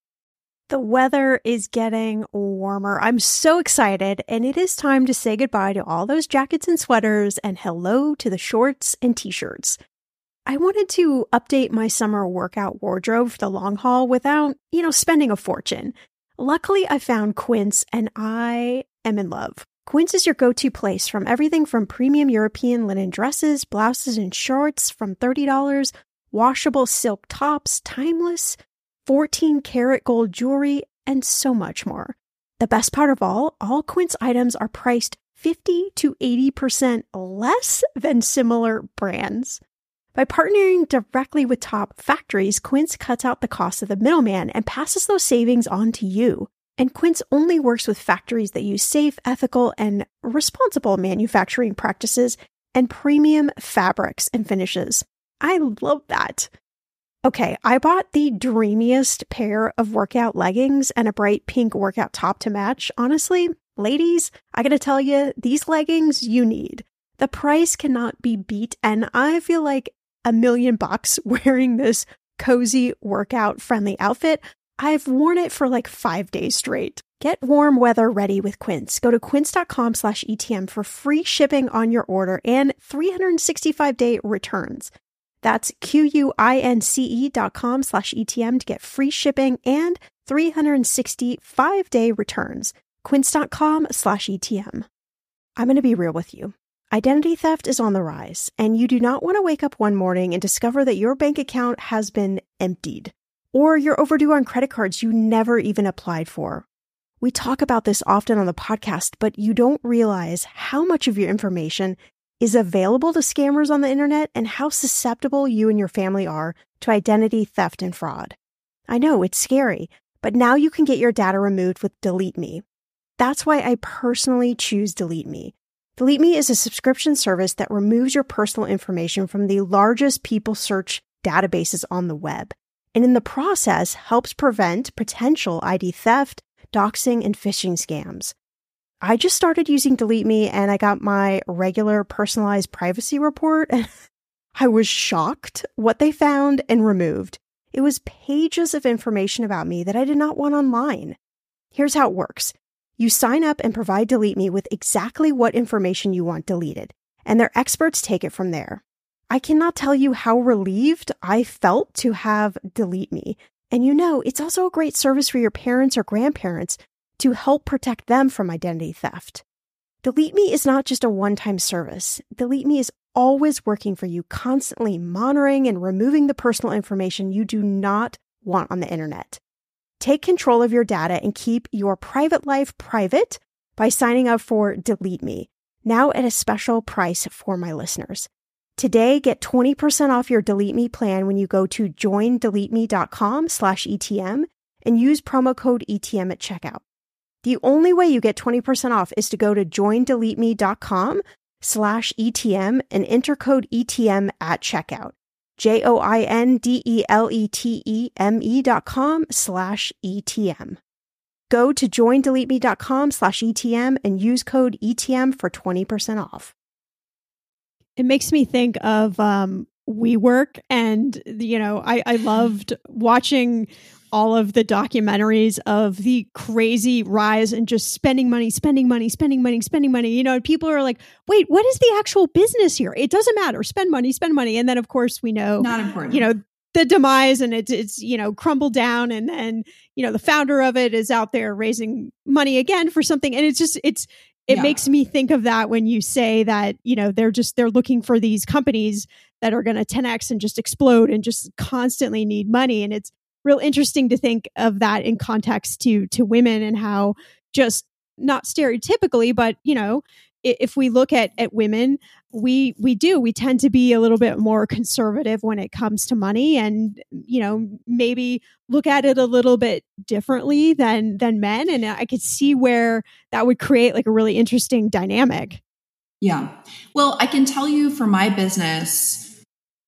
The weather is getting warmer. I'm so excited, and it is time to say goodbye to all those jackets and sweaters and hello to the shorts and t-shirts. I wanted to update my summer workout wardrobe for the long haul without, you know, spending a fortune. Luckily, I found Quince, and I am in love. Quince is your go-to place from everything from premium European linen dresses, blouses, and shorts from thirty dollars, washable silk tops, timeless fourteen karat gold jewelry, and so much more. The best part of all, all Quince items are priced fifty to eighty percent less than similar brands. By partnering directly with top factories, Quince cuts out the cost of the middleman and passes those savings on to you. And Quince only works with factories that use safe, ethical, and responsible manufacturing practices and premium fabrics and finishes. I love that. Okay, I bought the dreamiest pair of workout leggings and a bright pink workout top to match. Honestly, ladies, I gotta tell you, these leggings you need. The price cannot be beat, and I feel like a million bucks wearing this cozy workout-friendly outfit. I've worn it for like five days straight. Get warm weather ready with Quince. Go to quince dot com slash E T M for free shipping on your order and three hundred sixty-five day returns. That's Q-U-I-N-C-E dot com slash E T M to get free shipping and three hundred sixty-five day returns. Quince dot com slash E T M. I'm going to be real with you. Identity theft is on the rise, and you do not want to wake up one morning and discover that your bank account has been emptied, or you're overdue on credit cards you never even applied for. We talk about this often on the podcast, but you don't realize how much of your information is available to scammers on the internet and how susceptible you and your family are to identity theft and fraud. I know, it's scary, but now you can get your data removed with Delete Me. That's why I personally choose Delete Me. Delete Me is a subscription service that removes your personal information from the largest people search databases on the web, and in the process helps prevent potential I D theft, doxing, and phishing scams. I just started using Delete Me and I got my regular personalized privacy report, and I was shocked what they found and removed. It was pages of information about me that I did not want online. Here's how it works. You sign up and provide Delete Me with exactly what information you want deleted, and their experts take it from there. I cannot tell you how relieved I felt to have Delete Me. And you know, it's also a great service for your parents or grandparents to help protect them from identity theft. Delete Me is not just a one-time service. Delete Me is always working for you, constantly monitoring and removing the personal information you do not want on the internet. Take control of your data and keep your private life private by signing up for Delete Me, now at a special price for my listeners. Today, get twenty percent off your Delete Me plan when you go to join delete me dot com slash E T M and use promo code E T M at checkout. The only way you get twenty percent off is to go to join delete me dot com slash E T M and enter code E T M at checkout. J O I N D E L E T E M E dot com slash E T M. Go to join delete me dot com slash E T M and use code E T M for twenty percent off. It makes me think of um, WeWork, and, you know, I, I loved watching all of the documentaries of the crazy rise and just spending money, spending money, spending money, spending money. You know, and people are like, wait, what is the actual business here? It doesn't matter. Spend money, spend money. And then, of course, we know, not important. You know, the demise, and it's, it's, you know, crumbled down. And then, you know, the founder of it is out there raising money again for something. And it's just, it's, it yeah. makes me think of that when you say that, you know, they're just, they're looking for these companies that are going to ten X and just explode and just constantly need money. And it's real interesting to think of that in context to, to women, and how just not stereotypically, but, you know, if we look at, at women, we we do we tend to be a little bit more conservative when it comes to money, and you know maybe look at it a little bit differently than than men. And I could see where that would create like a really interesting dynamic. Yeah. Well, I can tell you for my business,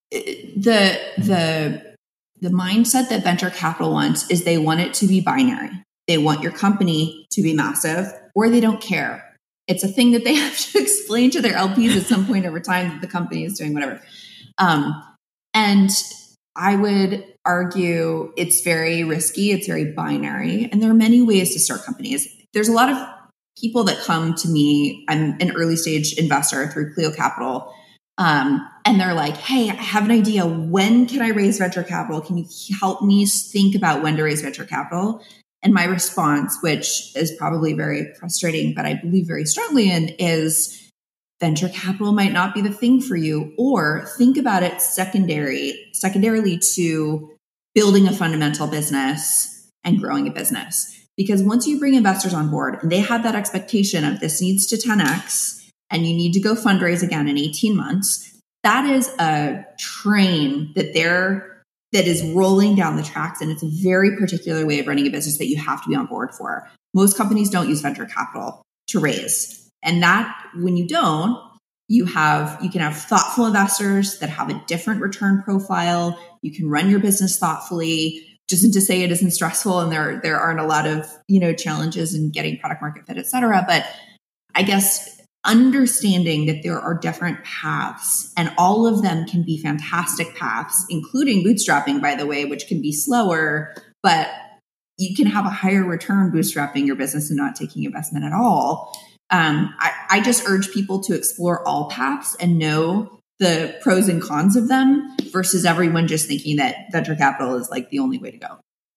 the the the mindset that venture capital wants is they want it to be binary. They want your company to be massive, or they don't care. It's a thing that they have to explain to their L Ps at some point over time that the company is doing whatever. Um, and I would argue it's very risky. It's very binary. And there are many ways to start companies. There's a lot of people that come to me. I'm an early stage investor through Clio Capital. Um, and they're like, hey, I have an idea. When can I raise venture capital? Can you help me think about when to raise venture capital? And my response, which is probably very frustrating, but I believe very strongly in, is venture capital might not be the thing for you, or think about it secondary, secondarily to building a fundamental business and growing a business. Because once you bring investors on board and they have that expectation of this needs to ten X and you need to go fundraise again in eighteen months, that is a train that they're that is rolling down the tracks. And it's a very particular way of running a business that you have to be on board for. Most companies don't use venture capital to raise. And that when you don't, you have, you can have thoughtful investors that have a different return profile. You can run your business thoughtfully, just to say it isn't stressful. And there, there aren't a lot of, you know, challenges in getting product market fit, et cetera. But I guess understanding that there are different paths and all of them can be fantastic paths, including bootstrapping, by the way, which can be slower, but you can have a higher return bootstrapping your business and not taking investment at all. Um, I, I just urge people to explore all paths and know the pros and cons of them versus everyone just thinking that venture capital is like the only way to go.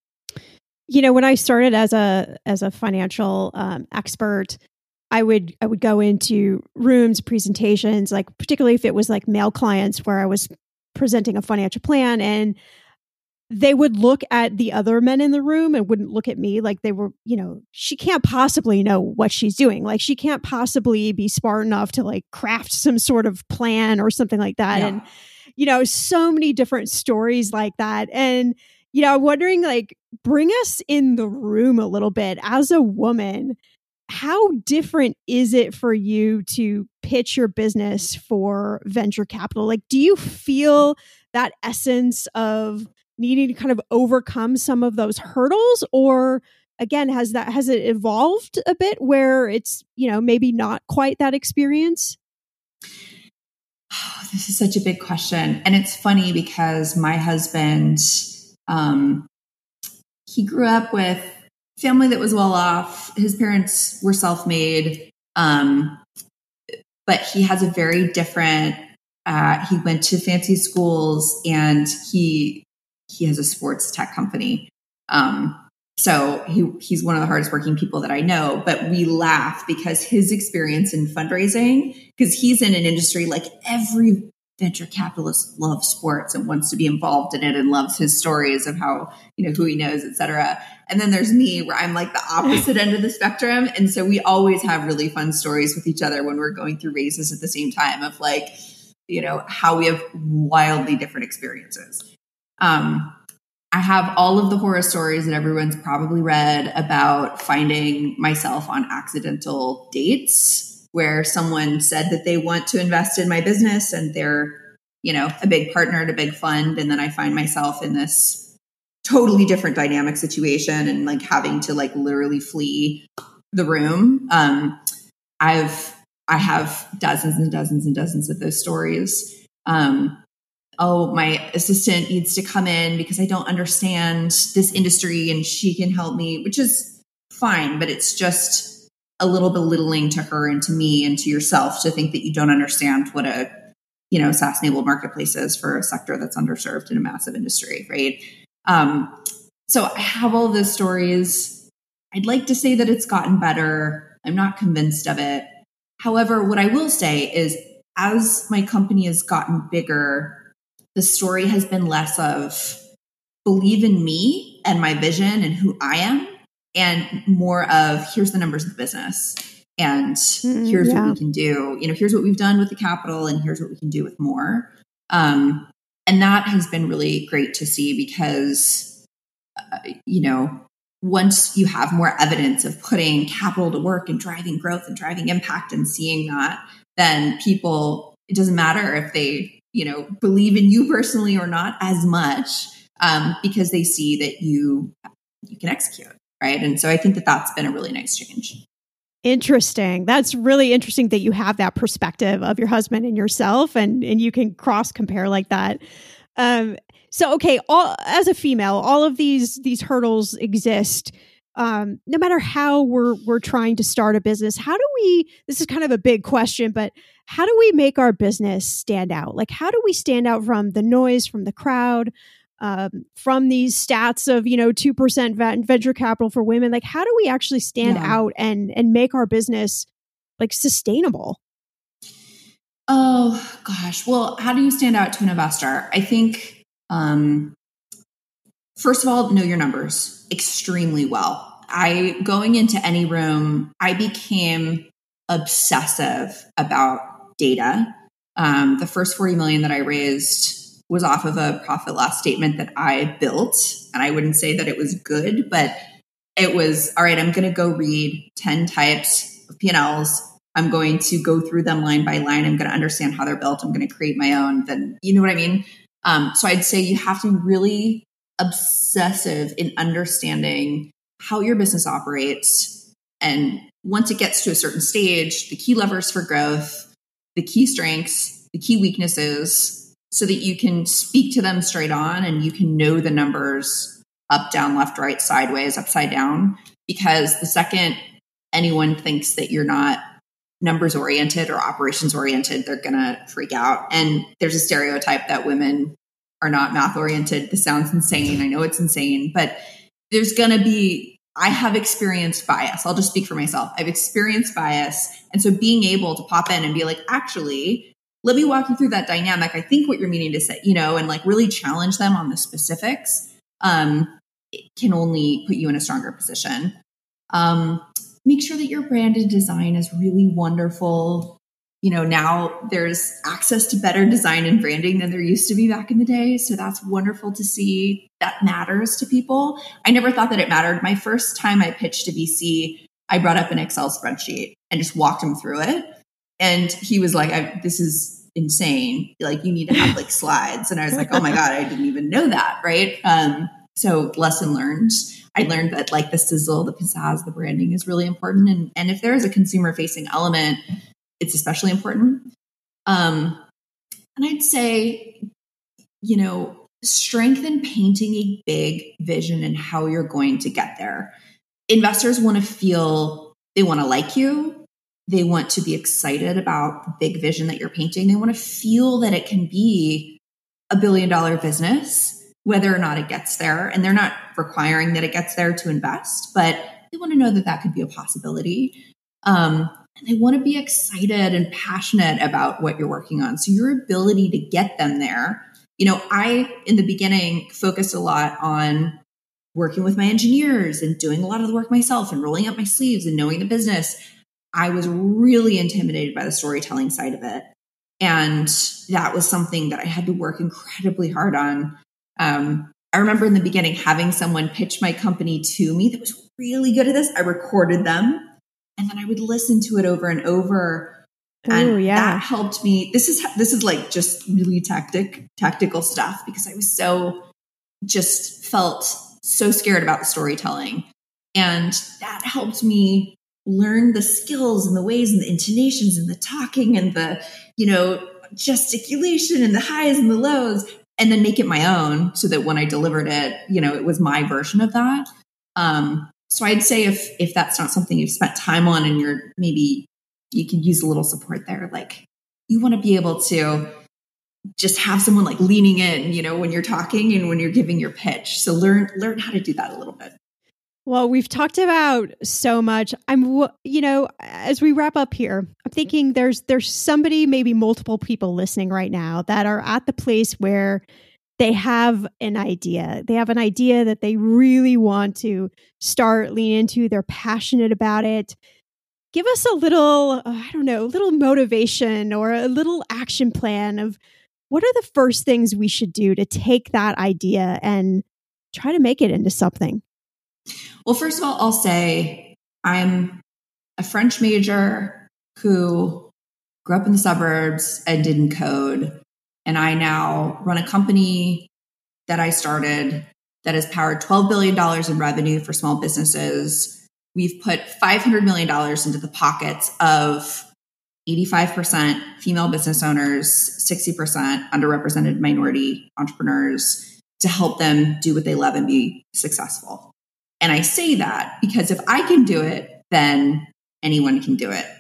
You know, when I started as a as a financial um, expert, I would I would go into rooms, presentations, like particularly if it was like male clients where I was presenting a financial plan, and they would look at the other men in the room and wouldn't look at me like they were, you know, she can't possibly know what she's doing. Like she can't possibly be smart enough to like craft some sort of plan or something like that. Yeah. And, you know, so many different stories like that. And, you know, I'm wondering, like, bring us in the room a little bit as a woman. How different is it for you to pitch your business for venture capital? Like, do you feel that essence of needing to kind of overcome some of those hurdles? Or again, has that, has it evolved a bit where it's, you know, maybe not quite that experience? Oh, this is such a big question. And it's funny because my husband, um, he grew up with family that was well off. His parents were self-made. Um, but he has a very different, uh, he went to fancy schools and he, he has a sports tech company. Um, so he, he's one of the hardest working people that I know, but we laugh because his experience in fundraising, because he's in an industry like every venture capitalist loves sports and wants to be involved in it and loves his stories of how, you know, who he knows, et cetera. And then there's me where I'm like the opposite end of the spectrum. And so we always have really fun stories with each other when we're going through raises at the same time of like, you know, how we have wildly different experiences. Um, I have all of the horror stories that everyone's probably read about finding myself on accidental dates where someone said that they want to invest in my business and they're, you know, a big partner at a big fund. And then I find myself in this totally different dynamic situation and like having to like literally flee the room. Um, I've, I have dozens and dozens and dozens of those stories. Um, oh, my assistant needs to come in because I don't understand this industry and she can help me, which is fine, but it's just a little belittling to her and to me and to yourself to think that you don't understand what a, you know, SaaS-enabled marketplace is for a sector that's underserved in a massive industry, right? Um, so I have all those stories. I'd like to say that it's gotten better. I'm not convinced of it. However, what I will say is as my company has gotten bigger, the story has been less of believe in me and my vision and who I am, and more of here's the numbers of the business. And Mm, here's yeah. what we can do. You know, here's what we've done with the capital, and here's what we can do with more. Um, and that has been really great to see because, uh, you know, once you have more evidence of putting capital to work and driving growth and driving impact and seeing that, then people, it doesn't matter if they, you know, believe in you personally or not as much, um, because they see that you, you can execute. Right. And so I think that that's been a really nice change. Interesting. That's really interesting that you have that perspective of your husband and yourself, and, and you can cross compare like that. Um, so, okay, all, as a female, all of these these hurdles exist. Um, no matter how we're we're trying to start a business, how do we? This is kind of a big question, but how do we make our business stand out? Like, how do we stand out from the noise, from the crowd? Um, from these stats of, you know, two percent venture capital for women, like how do we actually stand Yeah. out and, and make our business like sustainable? Oh gosh. Well, how do you stand out to an investor? I think, um, first of all, know your numbers extremely well. I, going into any room, I became obsessive about data. Um, the first forty million that I raised was off of a profit loss statement that I built. And I wouldn't say that it was good, but it was, all right, I'm going to go read ten types of P and L's. I'm going to go through them line by line. I'm going to understand how they're built. I'm going to create my own. Then, you know what I mean? Um, so I'd say you have to be really obsessive in understanding how your business operates. And once it gets to a certain stage, the key levers for growth, the key strengths, the key weaknesses, so that you can speak to them straight on and you can know the numbers up, down, left, right, sideways, upside down. Because the second anyone thinks that you're not numbers oriented or operations oriented, they're going to freak out. And there's a stereotype that women are not math oriented. This sounds insane. I know it's insane, but there's going to be, I have experienced bias. I'll just speak for myself. I've experienced bias. And so being able to pop in and be like, actually, let me walk you through that dynamic. I think what you're meaning to say, you know, and like really challenge them on the specifics, um, it can only put you in a stronger position. Um, make sure that your brand and design is really wonderful. You know, now there's access to better design and branding than there used to be back in the day. So that's wonderful to see. That matters to people. I never thought that it mattered. My first time I pitched to V C, I brought up an Excel spreadsheet and just walked him through it. And he was like, I, this is insane. Like, you need to have like slides. And I was like, oh my God, I didn't even know that. Right. Um, so lesson learned. I learned that like the sizzle, the pizzazz, the branding is really important. And, and if there is a consumer facing element, it's especially important. Um, and I'd say, you know, strengthen painting a big vision and how you're going to get there. Investors want to feel, they want to like you. They want to be excited about the big vision that you're painting. They want to feel that it can be a billion dollar business, whether or not it gets there. And they're not requiring that it gets there to invest, but they want to know that that could be a possibility. Um, and they want to be excited and passionate about what you're working on. So your ability to get them there, you know, I, in the beginning, focused a lot on working with my engineers and doing a lot of the work myself and rolling up my sleeves and knowing the business. I was really intimidated by the storytelling side of it. And that was something that I had to work incredibly hard on. Um, I remember in the beginning having someone pitch my company to me that was really good at this. I recorded them and then I would listen to it over and over. And Ooh, yeah. that helped me. This is, this is like just really tactic, tactical stuff because I was so just felt so scared about the storytelling. And that helped me learn the skills and the ways and the intonations and the talking and the, you know, gesticulation and the highs and the lows, and then make it my own so that when I delivered it, you know, it was my version of that. Um, so I'd say if, if that's not something you've spent time on and you're maybe you could use a little support there, like you want to be able to just have someone like leaning in, you know, when you're talking and when you're giving your pitch. So learn, learn how to do that a little bit. Well, we've talked about so much. I'm, you know, as we wrap up here, I'm thinking there's there's somebody, maybe multiple people listening right now that are at the place where they have an idea. They have an idea that they really want to start, lean into. They're passionate about it. give us a little, uh, I don't know, a little motivation or a little action plan of what are the first things we should do to take that idea and try to make it into something? Well, first of all, I'll say I'm a French major who grew up in the suburbs and didn't code. And I now run a company that I started that has powered twelve billion dollars in revenue for small businesses. We've put five hundred million dollars into the pockets of eighty-five percent female business owners, sixty percent underrepresented minority entrepreneurs to help them do what they love and be successful. And I say that because if I can do it, then anyone can do it.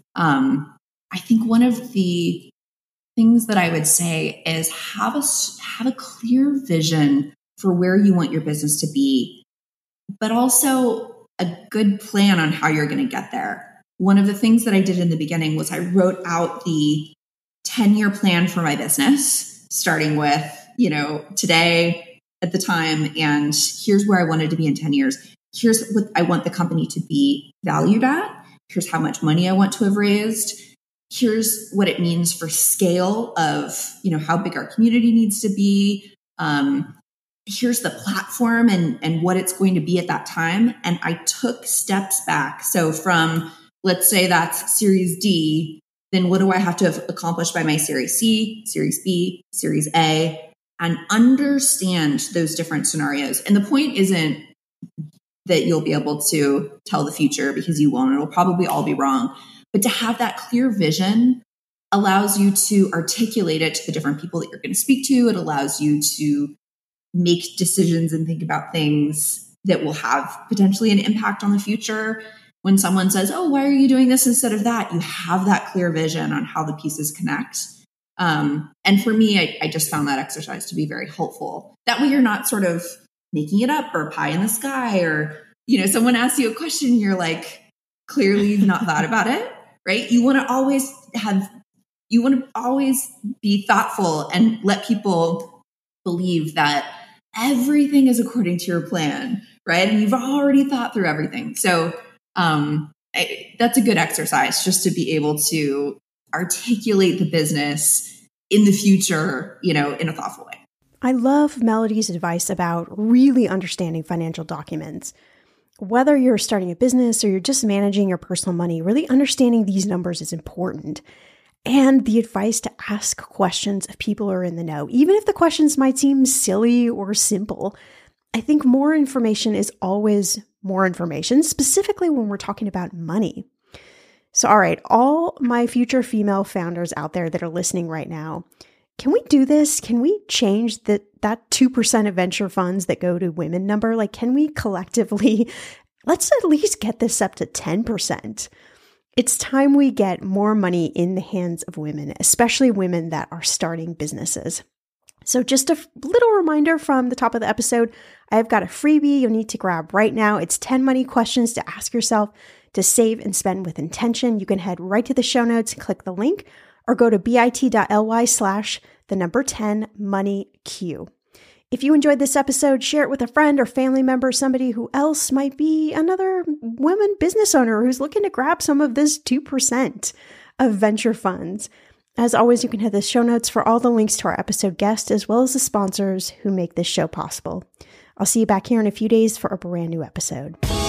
Um, I think one of the things that I would say is have a, have a clear vision for where you want your business to be, but also a good plan on how you're going to get there. One of the things that I did in the beginning was I wrote out the ten-year plan for my business, starting with, you know, today at the time, and here's where I wanted to be in ten years. Here's what I want the company to be valued at. Here's how much money I want to have raised. Here's what it means for scale of, you know, how big our community needs to be. Um, here's the platform and, and what it's going to be at that time. And I took steps back. So from, let's say that's Series D, then what do I have to have accomplished by my Series C, Series B, Series A, and understand those different scenarios. And the point isn't that you'll be able to tell the future, because you won't. It'll probably all be wrong. But to have that clear vision allows you to articulate it to the different people that you're going to speak to. It allows you to make decisions and think about things that will have potentially an impact on the future. When someone says, oh, why are you doing this instead of that? You have that clear vision on how the pieces connect. Um, and for me, I, I just found that exercise to be very helpful. That way you're not sort of making it up or pie in the sky, or, you know, someone asks you a question, you're like, clearly you've not thought about it, right? You want to always have, you want to always be thoughtful and let people believe that everything is according to your plan, right? And you've already thought through everything. So um, I, that's a good exercise, just to be able to articulate the business in the future, you know, in a thoughtful way. I love Melody's advice about really understanding financial documents. Whether you're starting a business or you're just managing your personal money, really understanding these numbers is important. And the advice to ask questions of people who are in the know, even if the questions might seem silly or simple. I think more information is always more information, specifically when we're talking about money. So, all right, all my future female founders out there that are listening right now, can we do this? Can we change that that two percent of venture funds that go to women number? Like, can we collectively, let's at least get this up to ten percent. It's time we get more money in the hands of women, especially women that are starting businesses. So just a f- little reminder from the top of the episode, I've got a freebie you'll need to grab right now. It's ten money questions to ask yourself to save and spend with intention. You can head right to the show notes and click the link, or go to bit.ly slash the number ten money Q. If you enjoyed this episode, share it with a friend or family member, somebody who else might be another woman business owner who's looking to grab some of this two percent of venture funds. As always, you can hit the show notes for all the links to our episode guests, as well as the sponsors who make this show possible. I'll see you back here in a few days for a brand new episode.